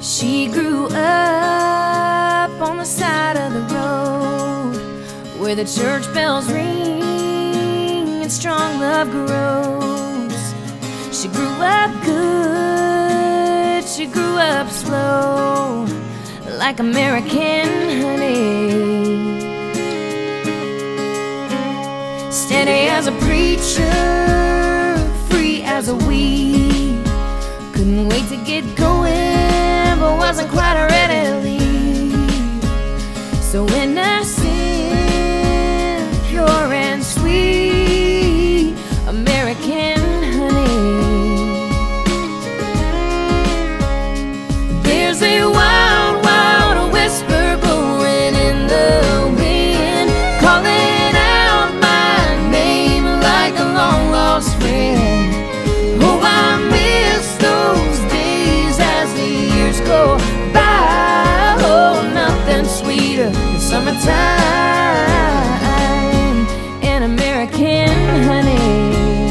She grew up on the side of the road where the church bells ring and strong love grows. She grew up good, she grew up slow, like American honey. Steady as a preacher, free as a weed. Couldn't wait to get going, but wasn't quite ready to leave. So innocent, pure and sweet, American honey. There's a wild, wild whisper blowing in the wind, calling out my name like a long lost friend. Oh, I miss those days as the years go by. Oh, nothing sweeter than summertime and American honey.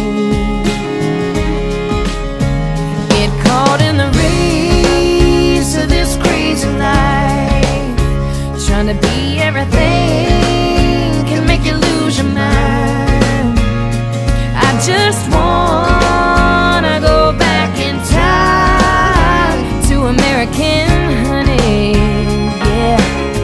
Get caught in the race of this crazy life, trying to be everything can make you lose your mind. I just wanna go back in time to American honey, yeah.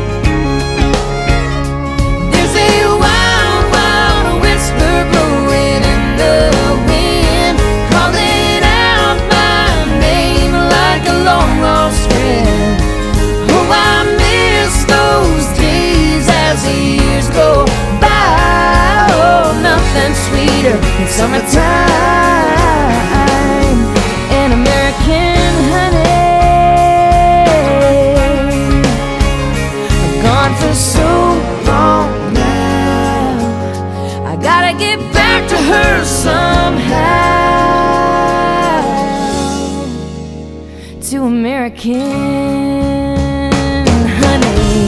There's a wild, wild whisper blowing in the wind, calling out my name like a long lost friend. Oh, I miss those days as the years go by. Oh, nothing sweeter than summertime and American honey. I've gone for so long now, I gotta get back to her somehow, to American honey.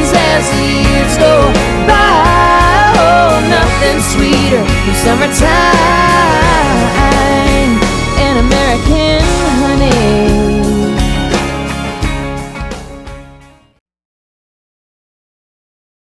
Sweeter than summertime